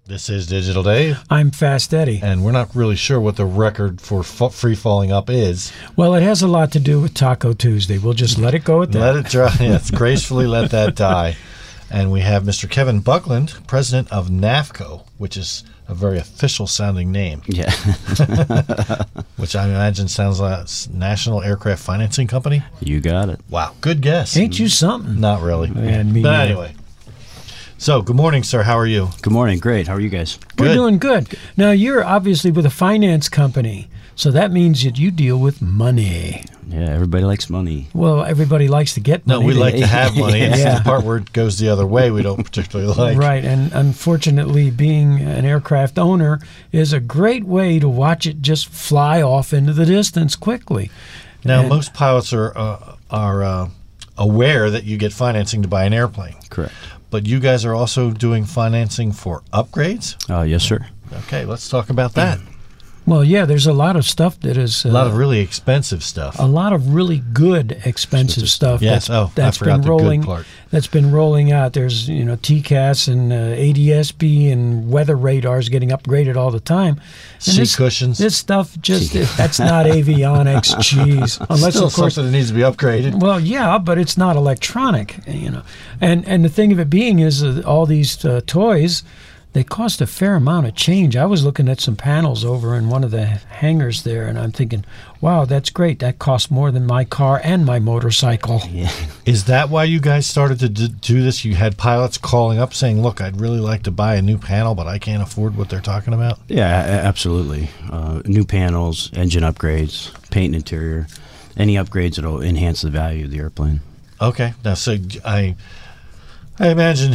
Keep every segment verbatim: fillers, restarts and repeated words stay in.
This is Digital Dave. I'm Fast Eddie. And we're not really sure what the record for f- free falling up is. Well, it has a lot to do with Taco Tuesday. We'll just let it go at that. Let it dry. Yes, gracefully let that die. And we have Mister Kevin Buckland, president of NAFCO, which is a very official sounding name. Yeah. Which I imagine sounds like National Aircraft Financing Company. You got it. Wow, good guess. Ain't you something? Not really. Man, me but neither. anyway. So, good morning, sir. How are you? Good morning. Great. How are you guys? We're Good. doing good. Now, you're obviously with a finance company, so that means that you deal with money. Yeah, everybody likes money. Well, everybody likes to get No, money. we They- like to have money. It's Yeah. the part where it goes the other way we don't particularly like. Right, and unfortunately, being an aircraft owner is a great way to watch it just fly off into the distance quickly. Now, And- most pilots are uh, are uh, aware that you get financing to buy an airplane. Correct. But you guys are also doing financing for upgrades? Uh, yes, sir. Okay, let's talk about that. Well, yeah, there's a lot of stuff that is uh, A lot of really expensive stuff. a lot of really good expensive stuff Yes, that's, oh, I that's forgot been the good rolling part. that's been rolling out. There's, you know, T C A S and uh, A D S B and weather radars getting upgraded all the time. And Seat this, cushions. This stuff just that's not avionics, jeez. Unless Still of course something that needs to be upgraded. well, yeah, but it's not electronic, you know. And and the thing of it being is uh, all these uh, toys, they cost a fair amount of change. I was looking at some panels over in one of the hangars there, and I'm thinking, wow, that's great. That costs more than my car and my motorcycle. Yeah. Is that why you guys started to d- do this? You had pilots calling up saying, look, I'd really like to buy a new panel, but I can't afford what they're talking about? Yeah, a- absolutely. Uh, new panels, engine upgrades, paint and interior, any upgrades that will enhance the value of the airplane. Okay. Now, so I, I imagine...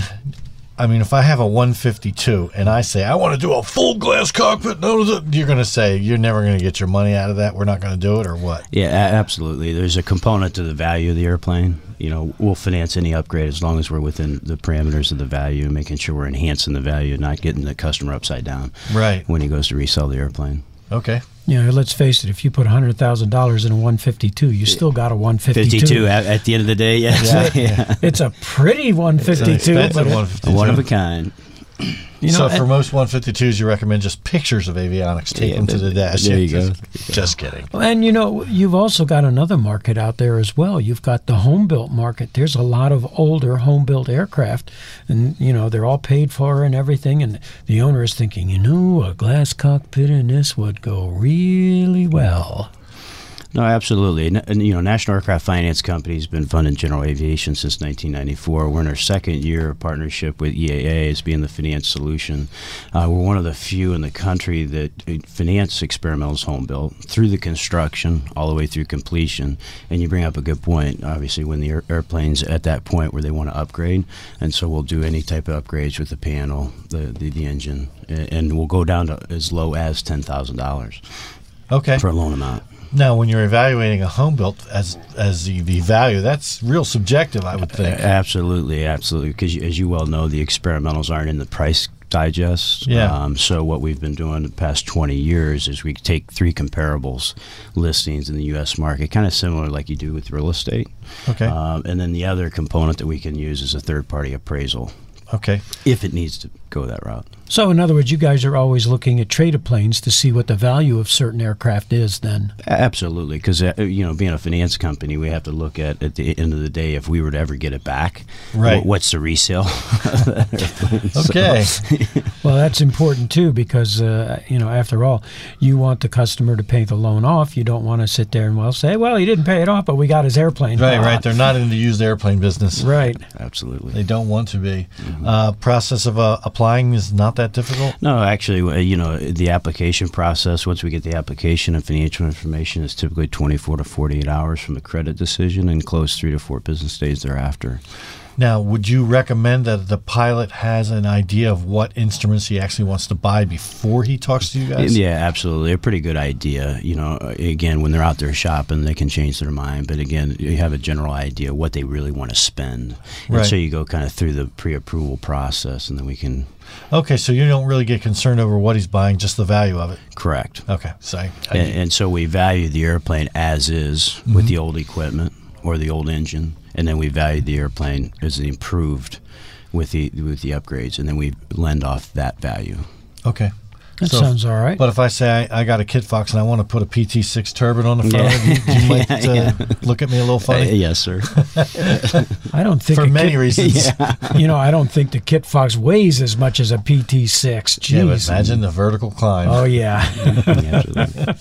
I mean, if I have a one fifty-two and I say, I want to do a full glass cockpit, no, you're going to say, you're never going to get your money out of that. We're not going to do it, or what? Yeah, a- absolutely. There's a component to the value of the airplane. You know, we'll finance any upgrade as long as we're within the parameters of the value, making sure we're enhancing the value, not getting the customer upside down Right. when he goes to resell the airplane. Okay. You know, let's face it, if you put one hundred thousand dollars in a one fifty-two, you still got a one fifty-two. fifty-two at, at the end of the day, yes. Yeah, yeah. It's a pretty one It's an fifty-two, expensive but it- one fifty-two. One of a kind. you know, so and- for most one fifty-twos, you recommend just pictures of avionics, tape Yeah, them to but- the dash. there Yeah, you go. just, just kidding. And, you know, you've also got another market out there as well. You've got the home-built market. There's a lot of older home-built aircraft, and, you know, they're all paid for and everything, and the owner is thinking, you know, a glass cockpit in this would go really well. No, absolutely. And, and, you know, National Aircraft Finance Company has been funding general aviation since nineteen ninety-four. We're in our second year of partnership with E A A as being the finance solution. Uh, we're one of the few in the country that uh, finance experimentals home built through the construction all the way through completion. And you bring up a good point, obviously, when the air- airplane's at that point where they want to upgrade. And so we'll do any type of upgrades with the panel, the, the, the engine, and, and we'll go down to as low as ten thousand dollars Okay. for a loan amount. Now, when you're evaluating a home built as as the, the value, that's real subjective, I would think. Absolutely, absolutely. Because as you well know, the experimentals aren't in the price digest. Yeah. Um, so what we've been doing the past twenty years is we take three comparables listings in the U S market, kind of similar like you do with real estate. Okay. Um, and then the other component that we can use is a third-party appraisal Okay. if it needs to go that route. So, in other words, you guys are always looking at traded planes to see what the value of certain aircraft is then. A- Absolutely, because uh, you know, being a finance company, we have to look at at the end of the day if we were to ever get it back. Right. wh- What's the resale? Okay. Well, that's important too because, uh, you know, after all, you want the customer to pay the loan off. You don't want to sit there and, well, say, well, he didn't pay it off, but we got his airplane. Right, Ah, right. They're not in the used airplane business. Right. Absolutely. They don't want to be. Uh, process of uh, applying is not that difficult? No, actually, uh, you know, the application process, once we get the application and financial information, is typically twenty-four to forty-eight hours from the credit decision and close three to four business days thereafter. Now, would you recommend that the pilot has an idea of what instruments he actually wants to buy before he talks to you guys? Yeah, absolutely. A pretty good idea. You know, uh, again, when they're out there shopping, they can change their mind. But again, you have a general idea what they really want to spend. And Right. so you go kind of through the pre-approval process, and then we can Okay, so you don't really get concerned over what he's buying, just the value of it. correct. Okay, so I, I, And, and so we value the airplane as is with the old equipment or the old engine, and then we value the airplane as the improved with the with the upgrades, and then we lend off that value. Okay. That So- sounds all right. But if I say I, I got a Kit Fox and I want to put a P T six turbine on the front, Yeah. of it, you, you might uh, Yeah. look at me a little Uh, funny. yes, sir. I don't think For a many Kit- reasons. You know, I don't think the Kit Fox weighs as much as a P T six. Jeez. Yeah, but imagine the vertical climb. Oh yeah. Absolutely.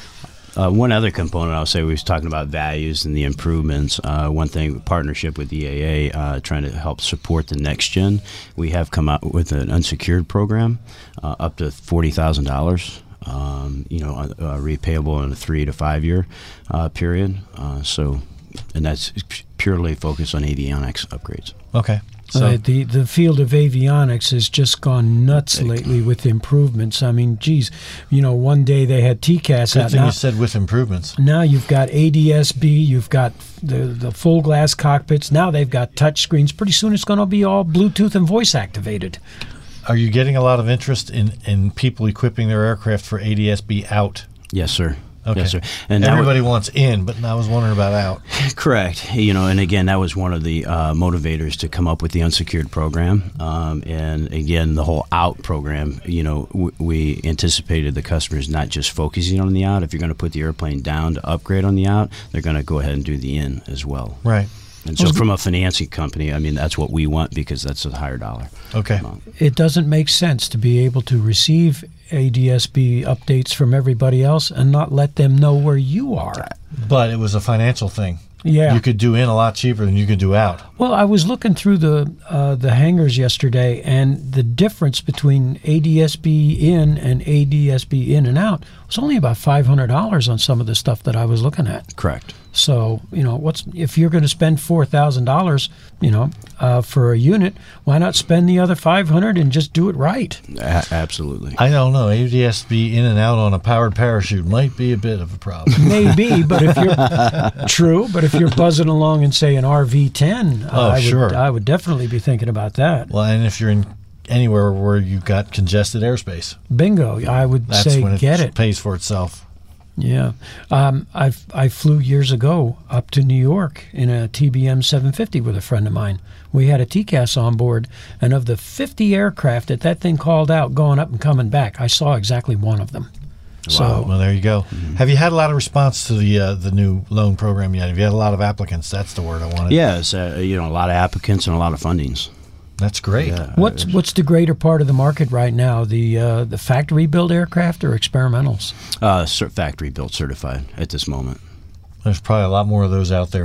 Uh, one other component I'll say, we was talking about values and the improvements. Uh, one thing, partnership with E A A, uh, trying to help support the next gen. We have come out with an unsecured program, uh, up to forty thousand dollars. Um, you know, uh, uh, repayable in a three to five year uh, period. Uh, so, and that's purely focused on avionics upgrades. Okay. So Uh, the the field of avionics has just gone nuts lately with improvements. I mean, geez, you know, one day they had T C A S good out. thing Now, you said with improvements. now you've got A D S B, you've got the the full glass cockpits. Now they've got touch screens. Pretty soon it's going to be all Bluetooth and voice activated. Are you getting a lot of interest in, in people equipping their aircraft for A D S B out? Yes, sir. Okay. Yes, sir. And that wa- Everybody wants in, but I was wondering about out. Correct. You know, and again, that was one of the uh, motivators to come up with the unsecured program. Um, and again, the whole out program, you know, w- we anticipated the customers not just focusing on the out. If you're going to put the airplane down to upgrade on the out, they're going to go ahead and do the in as well. Right. And so from a financing company, I mean, that's what we want because that's a higher dollar Okay. amount. It doesn't make sense to be able to receive A D S B updates from everybody else and not let them know where you are. But it was a financial thing. Yeah. You could do in a lot cheaper than you could do out. Well, I was looking through the uh, the hangars yesterday, and the difference between A D S B in and A D S B in and out was only about five hundred dollars on some of the stuff that I was looking at. Correct. So, you know, what's if you're going to spend four thousand dollars, you know, uh, for a unit, why not spend the other five hundred and just do it right? A- absolutely. I don't know. A D S B in and out on a powered parachute might be a bit of a problem. Maybe, but if you're true, but if you're buzzing along in say an R V ten, Oh, I would, sure. I would definitely be thinking about that. Well, and if you're in anywhere where you've got congested airspace, Bingo, I would that's say when it get it. pays for itself. Yeah, um, I I flew years ago up to New York in a T B M seven fifty with a friend of mine. We had a T C A S on board, and of the fifty aircraft that that thing called out going up and coming back, I saw exactly one of them. So Well, there you go. Have you had a lot of response to the uh, the new loan program yet? Have you had a lot of applicants? That's the word I wanted. Yes, uh, you know, a lot of applicants and a lot of fundings. That's great. Yeah. what's what's the greater part of the market right now? The uh, the factory built aircraft or experimentals? Uh, cert- factory built certified at this moment. There's probably a lot more of those out there.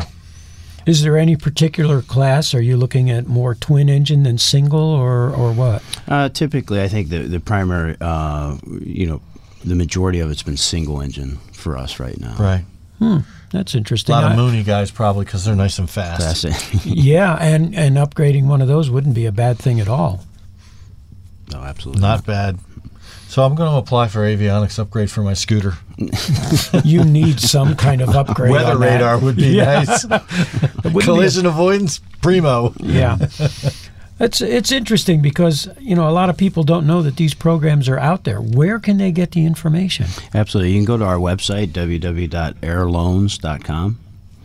Is there any particular class? Are you looking at more twin engine than single, or or what? Uh, typically, I think the the primary, uh, you know, the majority of it's been single engine for us right now. Right. That's A interesting. lot of I- Mooney guys probably because they're nice and fast. That's it. Yeah, and, and upgrading one of those wouldn't be a bad thing at all. No, absolutely Not bad. So I'm going to apply for avionics upgrade for my scooter. You need some kind of upgrade. Weather on that. radar would be Yeah. nice. It wouldn't be a- Collision avoidance, primo. yeah. It's it's interesting because, you know, a lot of people don't know that these programs are out there. Where can they get the information? Absolutely. You can go to our website, w w w dot air loans dot com.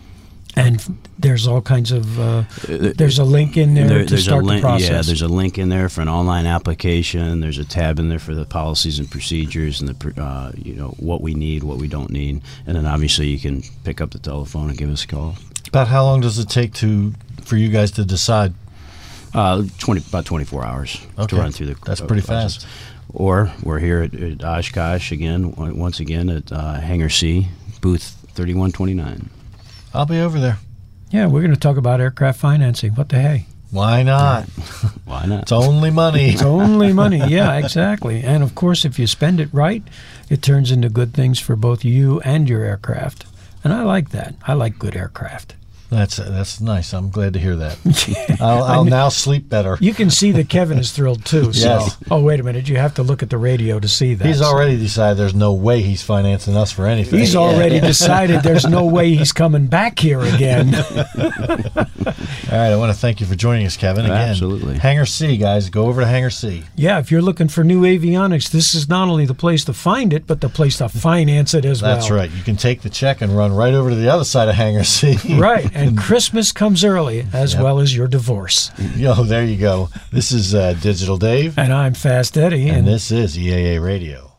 And there's all kinds of uh, there's a link in there, There- to there's start a link, the process. Yeah, there's a link in there for an online application. There's a tab in there for the policies and procedures and the pr- uh, you know what we need, what we don't need, and then obviously you can pick up the telephone and give us a call. About how long does it take to for you guys to decide? Uh, twenty about twenty-four hours Okay. to run through the. That's uh, pretty process. fast. Or we're here at, at Oshkosh again, on- once again at uh, Hangar C, booth thirty-one twenty-nine. I'll be over there. Yeah, we're going to talk about aircraft financing. What the hey? Why not? Why not? It's only money. It's only money. Yeah, exactly. And of course, if you spend it right, it turns into good things for both you and your aircraft. And I like that. I like good aircraft. That's that's nice. I'm glad to hear that. I'll, I'll now sleep better. You can see that Kevin is thrilled too. So. Yes. Oh, wait a minute. You have to look at the radio to see that. He's So already decided there's no way he's financing us for anything. He's already decided there's no way he's coming back here again. All right, I want to thank you for joining us, Kevin. Again, Absolutely. Hangar C, guys. Go over to Hangar C. Yeah, if you're looking for new avionics, this is not only the place to find it, but the place to finance it as well. That's right. You can take the check and run right over to the other side of Hangar C. Right. and Christmas comes early, as Yep. well as your divorce. Yo, there you go. This is uh, Digital Dave, And I'm Fast Eddie. and this is E A A Radio.